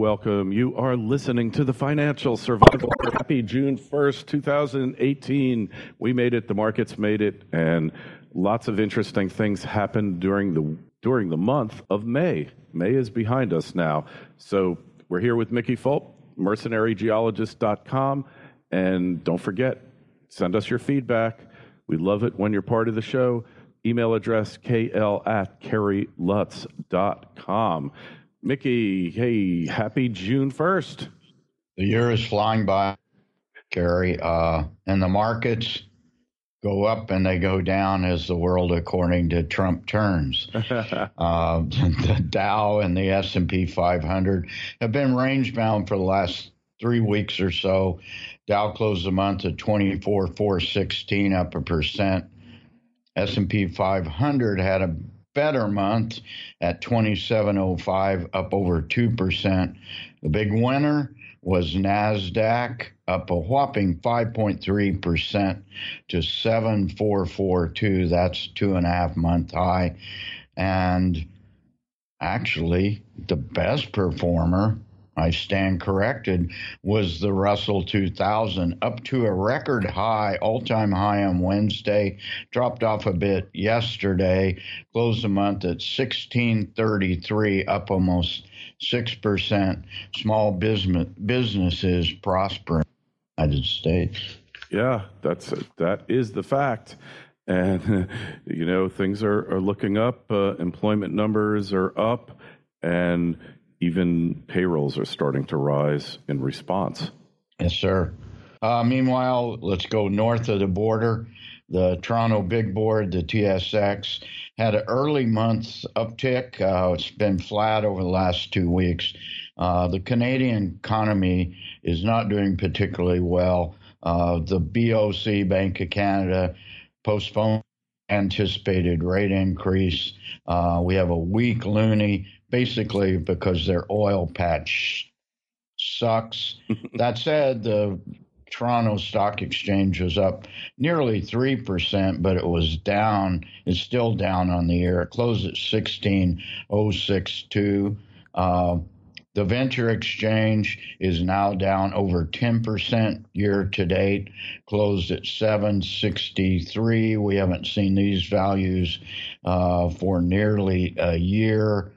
welcome. You are listening to the Financial Survival. Happy June 1st, 2018. We made it, the markets made it, and lots of interesting things happened during the month of May. May is behind us now. So we're here with Mickey Fulp, mercenarygeologist.com, and don't forget, send us your feedback. We love it when you're part of the show. Email address kl@kerrylutz.com. Mickey, hey, happy June 1st. The year is flying by, Kerry, and the markets go up and they go down as the world, according to Trump, turns. The Dow and the S&P 500 have been range-bound for the last 3 weeks or so. Dow closed the month at 24,416, up 1%. S&P 500 had a better month at 2705, up over 2%. The big winner was NASDAQ, up a whopping 5.3% to 7442. That's 2.5-month high. And actually, the best performer, I stand corrected, was the Russell 2000, up to a record high, all-time high on Wednesday, dropped off a bit yesterday, closed the month at 1633, up almost 6%. Small businesses prospering in the United States. Yeah, that is the fact. And, things are looking up. Employment numbers are up, and even payrolls are starting to rise in response. Yes, sir. Meanwhile, let's go north of the border. The Toronto Big Board, the TSX, had an early month uptick. It's been flat over the last 2 weeks. The Canadian economy is not doing particularly well. The BOC, Bank of Canada, postponed anticipated rate increase. We have a weak loonie, basically because their oil patch sucks. That said, the Toronto Stock Exchange was up nearly 3%, but it was down. It's still down on the year. It closed at 16,062. The Venture Exchange is now down over 10% year to date, closed at 763. We haven't seen these values for nearly a year.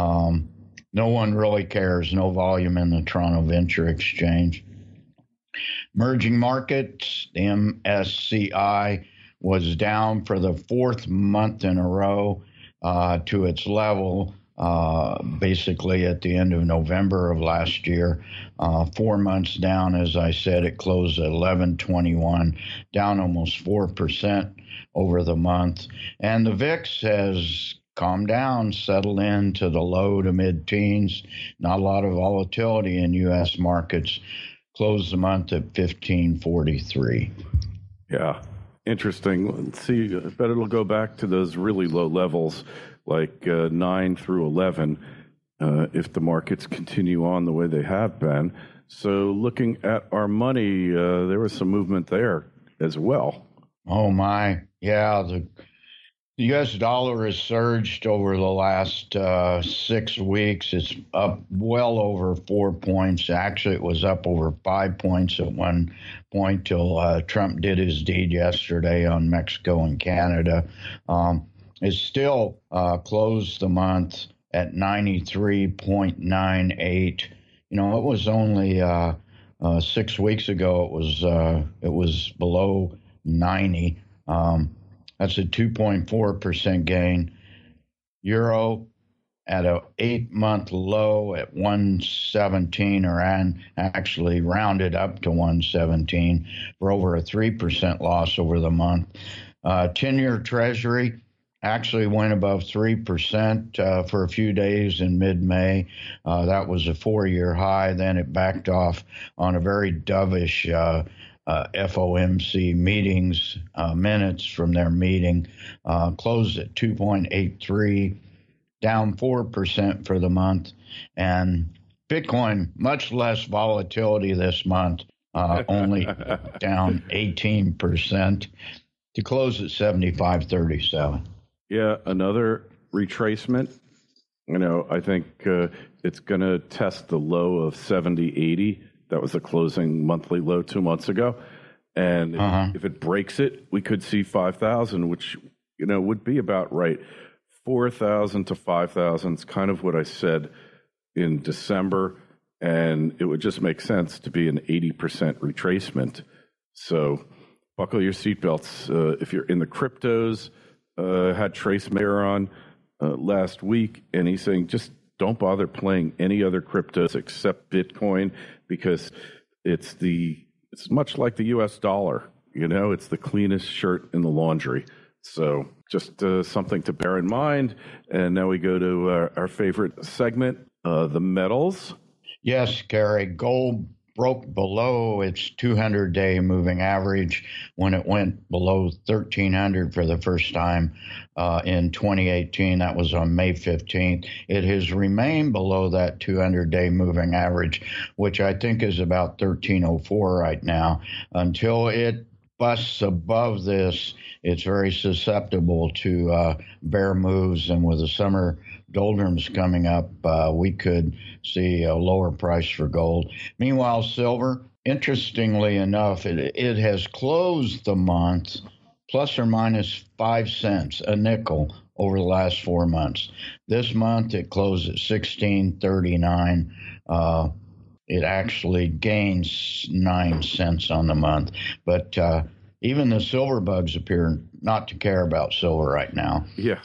No one really cares. No volume in the Toronto Venture Exchange. Emerging markets, the MSCI was down for the fourth month in a row to its level, basically at the end of November of last year. 4 months down, as I said, it closed at 1121, down almost 4% over the month. And the VIX has calmed down, settled into the low to mid-teens. Not a lot of volatility in U.S. markets. Closed the month at 1543. Yeah, interesting. Let's see, I bet it'll go back to those really low levels, like 9 through 11, if the markets continue on the way they have been. So looking at our money, there was some movement there as well. Oh, my. Yeah, the U.S. dollar has surged over the last 6 weeks. It's up well over 4 points. Actually, it was up over 5 points at one point till Trump did his deed yesterday on Mexico and Canada. It still closed the month at 93.98. It was only 6 weeks ago. It was below 90. That's a 2.4% gain. Euro at an 8-month low at 117, or actually rounded up to 117 for over a 3% loss over the month. 10-year Treasury actually went above 3% for a few days in mid-May. That was a 4-year high. Then it backed off on a very dovish FOMC minutes from their meeting, closed at 2.83, down 4% for the month. And Bitcoin, much less volatility this month, only down 18% to close at 75.37. Yeah, another retracement. I think it's going to test the low of 70.80. That was the closing monthly low 2 months ago. And if it breaks it, we could see 5,000, which, would be about right. 4,000 to 5,000 is kind of what I said in December. And it would just make sense to be an 80% retracement. So buckle your seatbelts. If you're in the cryptos, had Trace Mayer on last week, and he's saying just don't bother playing any other cryptos except Bitcoin, because it's much like the U.S. dollar. It's the cleanest shirt in the laundry. So just something to bear in mind. And now we go to our favorite segment, the metals. Yes, Gary, gold broke below its 200-day moving average when it went below 1,300 for the first time in 2018. That was on May 15th. It has remained below that 200-day moving average, which I think is about 1,304 right now. Until it busts above this, it's very susceptible to bear moves, and with the summer doldrums coming up, we could see a lower price for gold. Meanwhile, silver, interestingly enough, it has closed the month plus or minus 5 cents a nickel over the last 4 months. This month it closed at 16.39. It actually gains 9 cents on the month, but even the silver bugs appear not to care about silver right now. Yeah.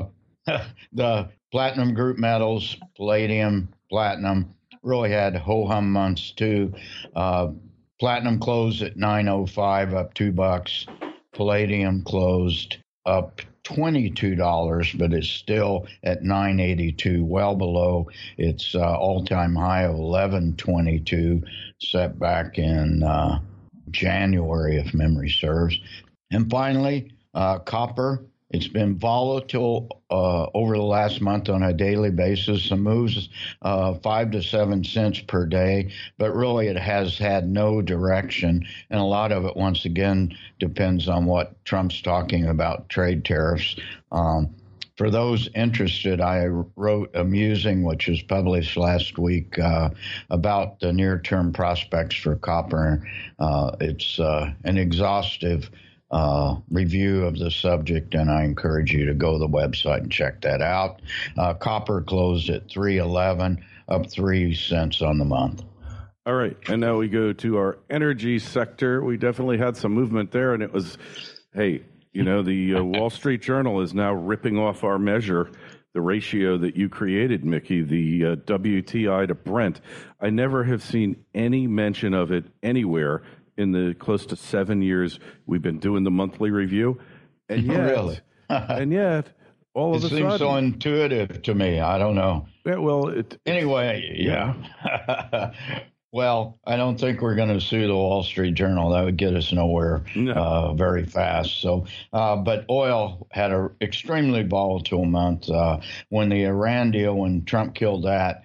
The platinum group metals, palladium, platinum, really had ho-hum months too. Platinum closed at $9.05, up $2. Palladium closed up $22, but it's still at $9.82, well below its all-time high of $11.22, set back in January, if memory serves. And finally, copper. It's been volatile over the last month on a daily basis. Some moves 5 to 7 cents per day, but really it has had no direction. And a lot of it, once again, depends on what Trump's talking about, trade tariffs. For those interested, I wrote a musing, which was published last week, about the near-term prospects for copper. It's an exhaustive review of the subject, and I encourage you to go to the website and check that out. Copper closed at $3.11, up 3 cents on the month. All right, and now we go to our energy sector. We definitely had some movement there, and it was, the Wall Street Journal is now ripping off our measure, the ratio that you created, Mickey, the WTI to Brent. I never have seen any mention of it anywhere in the close to 7 years we've been doing the monthly review. And yet, really? And yet, all of a sudden... It seems so intuitive to me. I don't know. Yeah, well, anyway, yeah. Well, I don't think we're going to sue the Wall Street Journal. That would get us nowhere very fast. So, but oil had an extremely volatile month. When the Iran deal, when Trump killed that,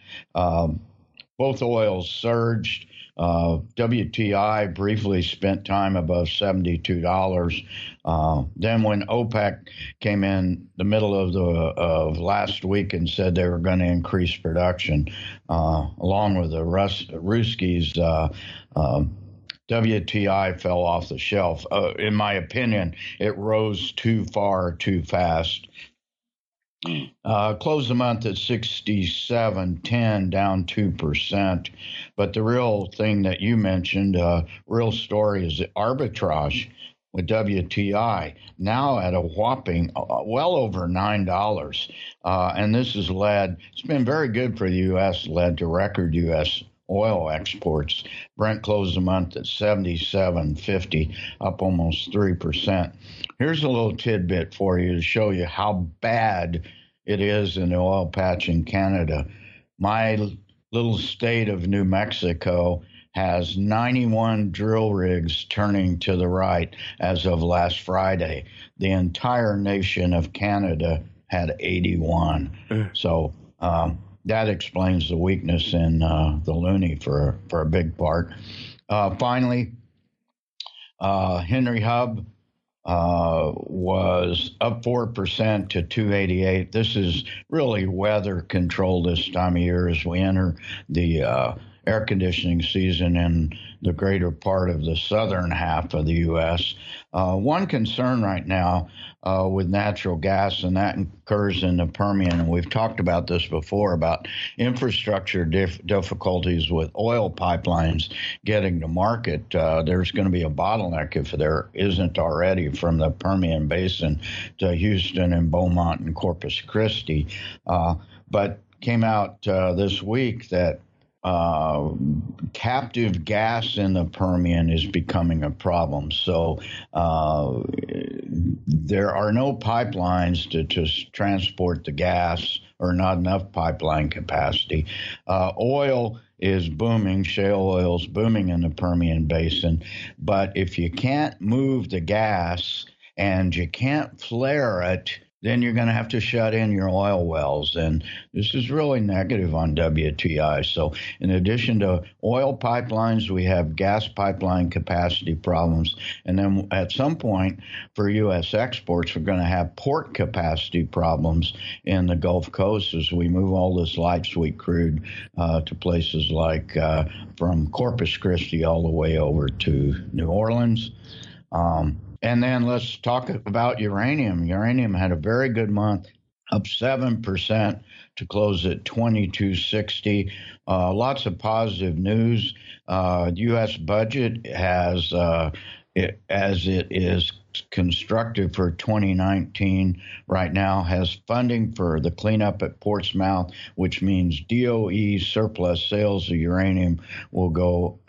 both oils surged. WTI briefly spent time above $72. Then when OPEC came in the middle of last week and said they were going to increase production, along with the Ruskies, WTI fell off the shelf. In my opinion, it rose too far, too fast. Closed the month at 67.10, down 2%. But the real thing that you mentioned, real story, is the arbitrage with WTI, now at a whopping well over $9. And this has it's been very good for the U.S., led to record U.S. oil exports. Brent closed the month at 77.50, up almost 3%. Here's a little tidbit for you to show you how bad it is in the oil patch in Canada. My little state of New Mexico has 91 drill rigs turning to the right as of last Friday. The entire nation of Canada had 81. So that explains the weakness in the loonie for a big part. Finally, Henry Hub was up 4% to 288. This is really weather control this time of year as we enter the air conditioning season in the greater part of the southern half of the U.S. One concern right now with natural gas, and that occurs in the Permian, and we've talked about this before, about infrastructure difficulties with oil pipelines getting to market. There's going to be a bottleneck if there isn't already from the Permian Basin to Houston and Beaumont and Corpus Christi. But came out this week that captive gas in the Permian is becoming a problem. So there are no pipelines to transport the gas, or not enough pipeline capacity. Oil is booming. Shale oil is booming in the Permian Basin. But if you can't move the gas and you can't flare it, then you're going to have to shut in your oil wells. And this is really negative on WTI. So in addition to oil pipelines, we have gas pipeline capacity problems. And then at some point for U.S. exports, we're going to have port capacity problems in the Gulf Coast as we move all this light sweet crude to places like from Corpus Christi all the way over to New Orleans. And then let's talk about uranium. Uranium had a very good month, up 7% to close at 2260. Lots of positive news. U.S. budget has, as it is constructed for 2019 right now, has funding for the cleanup at Portsmouth, which means DOE surplus sales of uranium will go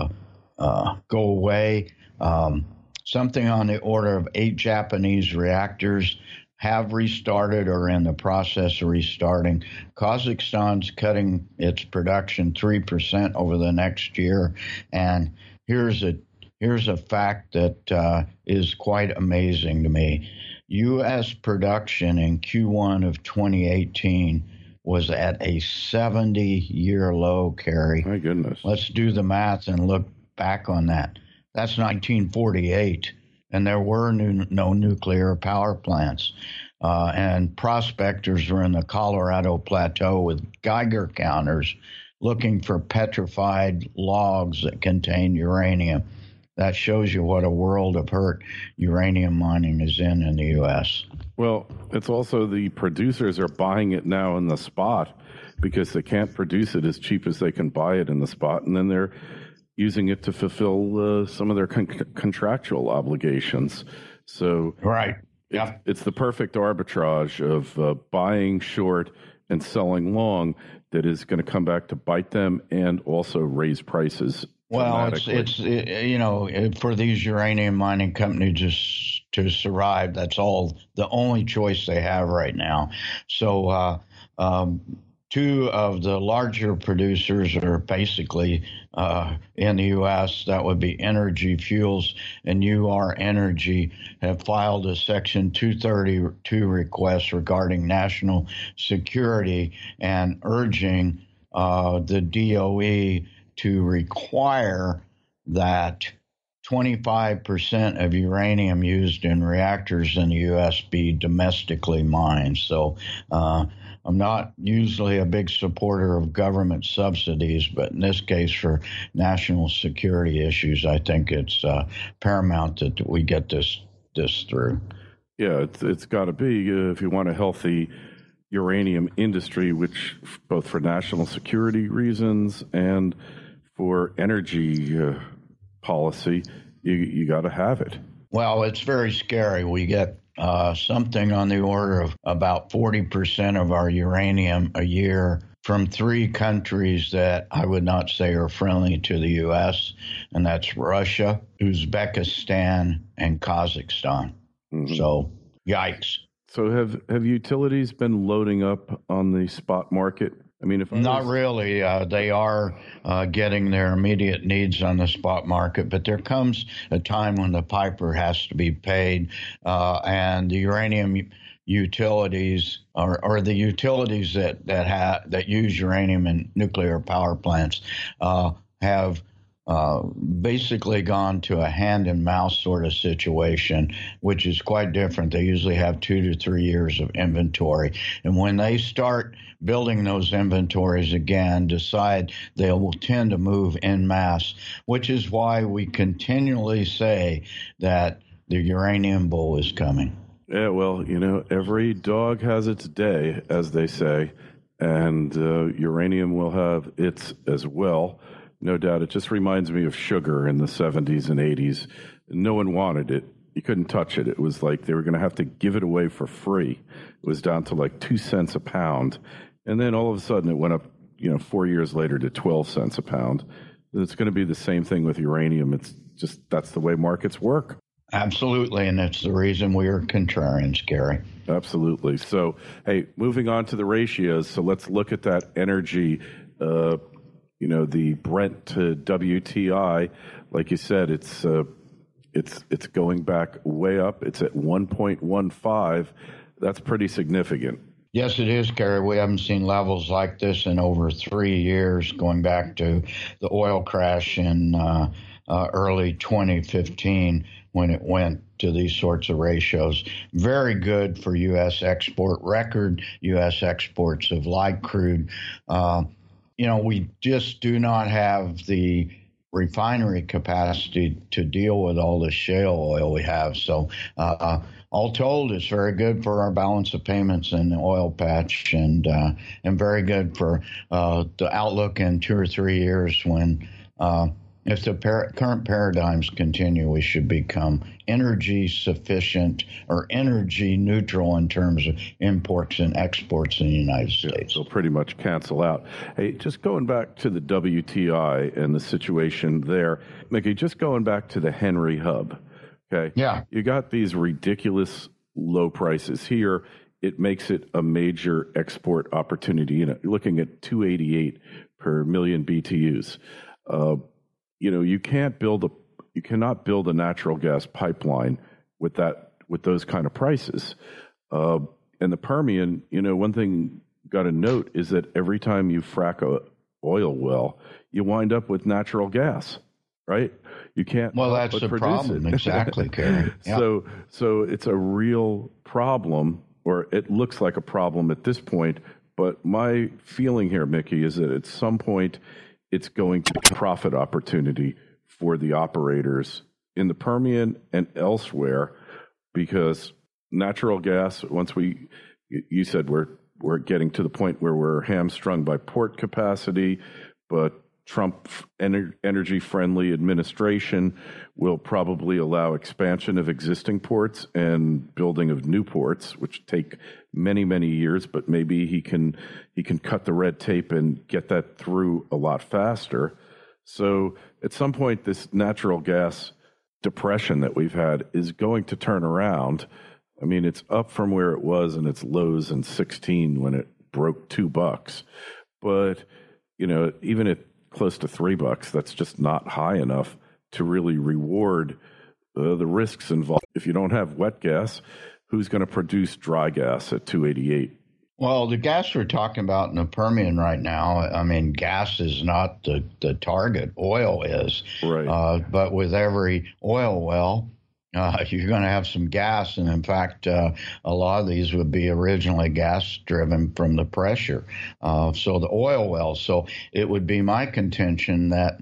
away. Something on the order of 8 Japanese reactors have restarted or are in the process of restarting. Kazakhstan's cutting its production 3% over the next year. And here's a fact that is quite amazing to me. U.S. production in Q1 of 2018 was at a 70-year low, Kerry. My goodness. Let's do the math and look back on that. That's 1948, and there were no nuclear power plants. And prospectors were in the Colorado Plateau with Geiger counters looking for petrified logs that contain uranium. That shows you what a world of hurt uranium mining is in the U.S. Well, it's also the producers are buying it now in the spot because they can't produce it as cheap as they can buy it in the spot, and then they're using it to fulfill some of their contractual obligations. So right, yeah, it's the perfect arbitrage of buying short and selling long that is going to come back to bite them and also raise prices. Well, it's you know, for these uranium mining companies to survive, that's the only choice they have right now. So two of the larger producers are basically in the U.S. That would be Energy Fuels and UR Energy have filed a Section 232 request regarding national security and urging the DOE to require that 25% of uranium used in reactors in the U.S. be domestically mined. So I'm not usually a big supporter of government subsidies, but in this case, for national security issues, I think it's paramount that we get this through. Yeah, it's got to be if you want a healthy uranium industry, which both for national security reasons and for energy policy, you got to have it. Well, it's very scary. We get something on the order of about 40% of our uranium a year from 3 countries that I would not say are friendly to the U.S., and that's Russia, Uzbekistan, and Kazakhstan. Mm-hmm. So, yikes. So have utilities been loading up on the spot market? I mean, not really. They are getting their immediate needs on the spot market, but there comes a time when the piper has to be paid, and the uranium utilities or the utilities that use uranium in nuclear power plants have basically gone to a hand and mouth sort of situation, which is quite different. They usually have 2 to 3 years of inventory. And when they start building those inventories again, decide they will tend to move en masse, which is why we continually say that the uranium bull is coming. Yeah, well, every dog has its day, as they say, and uranium will have its as well. No doubt. It just reminds me of sugar in the 70s and 80s. No one wanted it. You couldn't touch it. It was like they were going to have to give it away for free. It was down to like 2 cents a pound. And then all of a sudden it went up, 4 years later to 12 cents a pound. It's going to be the same thing with uranium. It's just, that's the way markets work. Absolutely. And it's the reason we are contrarians, Gary. Absolutely. So, hey, moving on to the ratios. So let's look at that energy, the Brent to WTI, like you said, it's going back way up. It's at 1.15. That's pretty significant. Yes, it is, Gary. We haven't seen levels like this in over 3 years, going back to the oil crash in early 2015 when it went to these sorts of ratios. Very good for U.S. export, record U.S. exports of light crude. We just do not have the refinery capacity to deal with all the shale oil we have. So all told, it's very good for our balance of payments in the oil patch, and very good for the outlook in 2 or 3 years when if the current paradigms continue, we should become energy sufficient or energy neutral in terms of imports and exports in the United States. They'll pretty much cancel out. Hey, just going back to the WTI and the situation there, Mickey, just going back to the Henry Hub, okay? Yeah. You got these ridiculous low prices here. It makes it a major export opportunity. You're looking at 288 per million BTUs. You cannot build a natural gas pipeline with those kind of prices. And the Permian, one thing you got to note is that every time you frack a oil well, you wind up with natural gas, right? You can't. Well, that's the problem, exactly, Kerry. Yeah. So it's a real problem, or it looks like a problem at this point. But my feeling here, Mickey, is that at some point it's going to be a profit opportunity for the operators in the Permian and elsewhere, because natural gas, you said we're getting to the point where we're hamstrung by port capacity, but Trump energy-friendly administration will probably allow expansion of existing ports and building of new ports, which take many, many years, but maybe he can cut the red tape and get that through a lot faster. So at some point, this natural gas depression that we've had is going to turn around. I mean, it's up from where it was in its lows in 2016 when it broke $2. But, even at close to $3, that's just not high enough to really reward the risks involved. If you don't have wet gas, who's going to produce dry gas at 288? Well, the gas we're talking about in the Permian right now, I mean, gas is not the target. Oil is. Right. But with every oil well, you're going to have some gas. And in fact, a lot of these would be originally gas driven from the pressure. So the oil wells. So it would be my contention that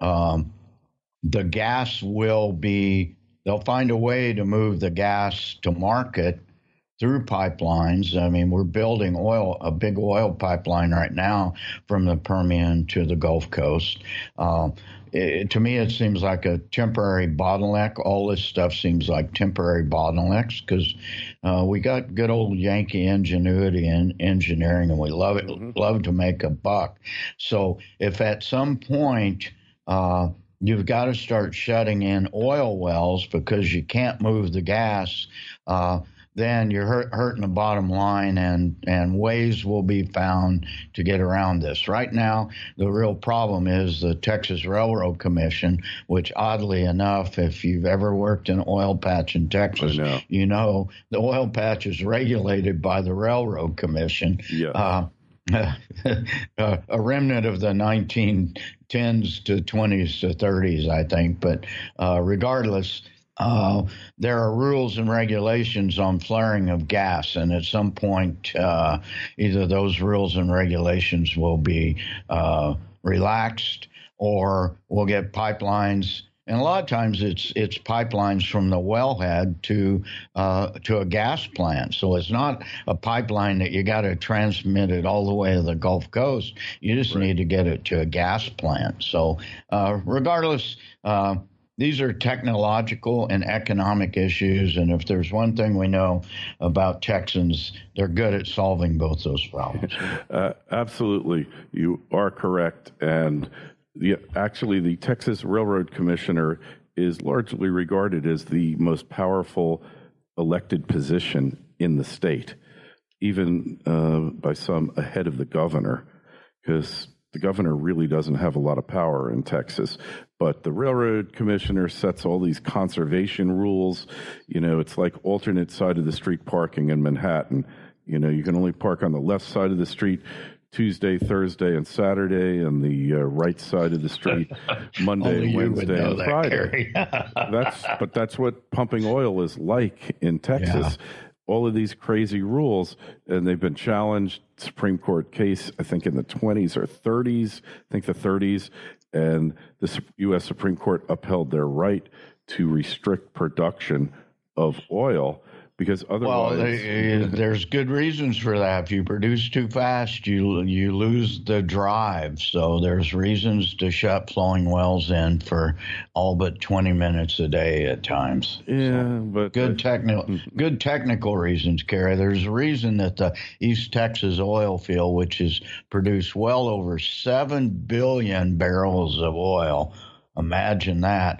the gas they'll find a way to move the gas to market through pipelines. I mean, we're building a big oil pipeline right now from the Permian to the Gulf Coast. To me, it seems like a temporary bottleneck. All this stuff seems like temporary bottlenecks because we got good old Yankee ingenuity in engineering, and we love it, love to make a buck. So if at some point you've got to start shutting in oil wells because you can't move the gas, then you're hurting the bottom line, and ways will be found to get around this. Right now, the real problem is the Texas Railroad Commission, which oddly enough, if you've ever worked in an oil patch in Texas, you know the oil patch is regulated by the Railroad Commission. Yeah. a remnant of the 1910s to 20s to 30s, I think. But regardless, there are rules and regulations on flaring of gas, and at some point, either those rules and regulations will be relaxed, or we'll get pipelines. And a lot of times it's pipelines from the wellhead to a gas plant. So it's not a pipeline that you got to transmit it all the way to the Gulf Coast. You just need to get it to a gas plant. So regardless, these are technological and economic issues. And if there's one thing we know about Texans, they're good at solving both those problems. Absolutely. You are correct. And actually, the Texas Railroad Commissioner is largely regarded as the most powerful elected position in the state, even by some ahead of the governor, because the governor really doesn't have a lot of power in Texas. But the Railroad Commissioner sets all these conservation rules. You know, it's like alternate side of the street parking in Manhattan. You know, you can only park on the left side of the street Tuesday, Thursday, and Saturday, and the right side of the street Monday, and Wednesday, and Friday. That's what pumping oil is like in Texas. Yeah. All of these crazy rules, and they've been challenged. Supreme Court case, I think in the 20s or 30s, I think the 30s, and the U.S. Supreme Court upheld their right to restrict production of oil. Because otherwise, there's good reasons for that. If you produce too fast, you lose the drive. So there's reasons to shut flowing wells in for all but 20 minutes a day at times. Yeah, but good technical reasons, Kerry. There's a reason that the East Texas oil field, which has produced well over 7 billion barrels of oil, imagine that.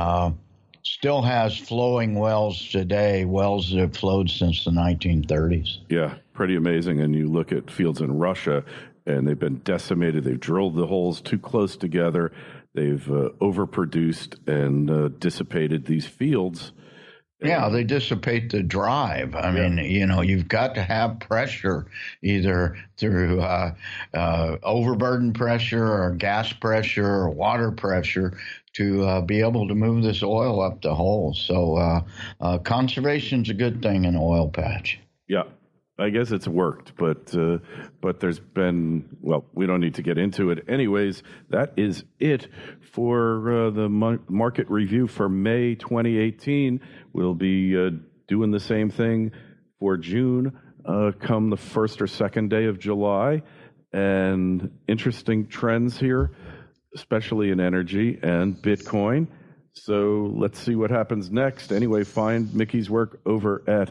Still has flowing wells today, wells that have flowed since the 1930s. Yeah, pretty amazing. And you look at fields in Russia, and they've been decimated. They've drilled the holes too close together. They've overproduced and dissipated these fields. Yeah, they dissipate the drive. I mean, you know, you've got to have pressure, either through overburden pressure or gas pressure or water pressure, to be able to move this oil up the hole. So conservation's a good thing in an oil patch. Yeah, I guess it's worked, but there's been, well, we don't need to get into it. Anyways, that is it for the market review for May 2018. We'll be doing the same thing for June come the first or second day of July. And interesting trends here, especially in energy and Bitcoin. So let's see what happens next. Anyway, find Mickey's work over at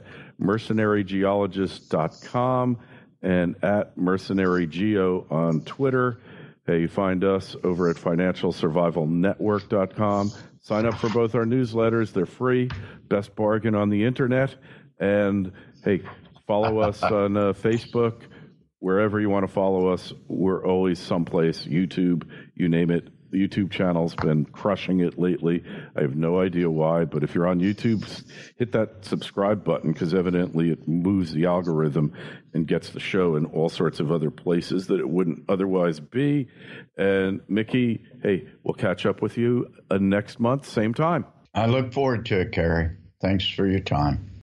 mercenarygeologist.com and at mercenarygeo on Twitter. Hey, you find us over at financialsurvivalnetwork.com. Sign up for both our newsletters. They're free. Best bargain on the internet. And hey, follow us on Facebook. Wherever you want to follow us, we're always someplace. YouTube, you name it. The YouTube channel's been crushing it lately. I have no idea why, but if you're on YouTube, hit that subscribe button, because evidently it moves the algorithm and gets the show in all sorts of other places that it wouldn't otherwise be. And Mickey, hey, we'll catch up with you next month, same time. I look forward to it, Kerry. Thanks for your time.